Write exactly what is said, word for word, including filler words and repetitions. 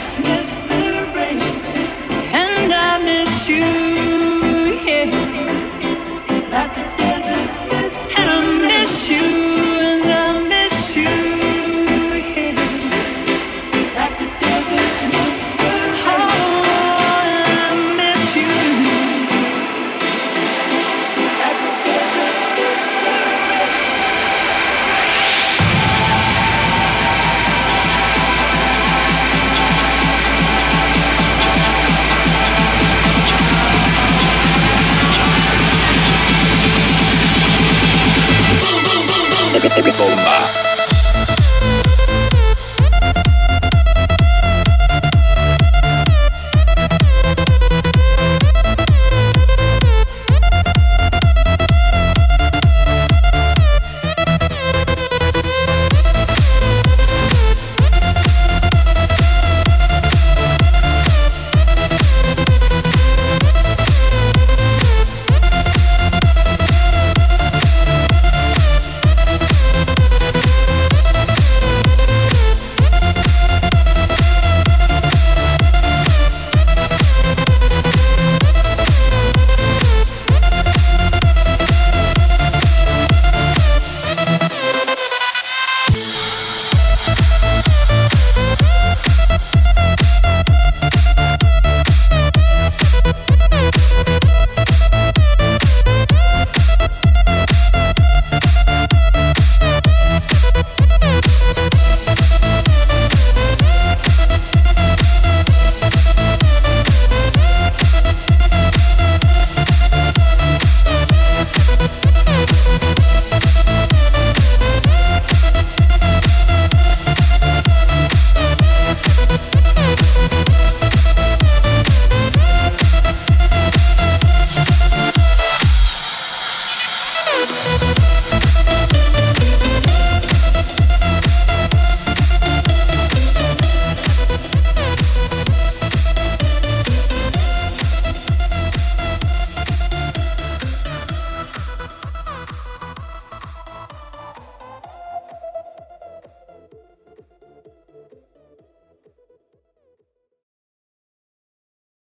deserts miss the rain, and I miss you, yeah. Like the deserts miss, and I miss you, and I miss you, yeah. Like the deserts miss the rain, oh, and I miss you. Like the deserts miss the rain. Everything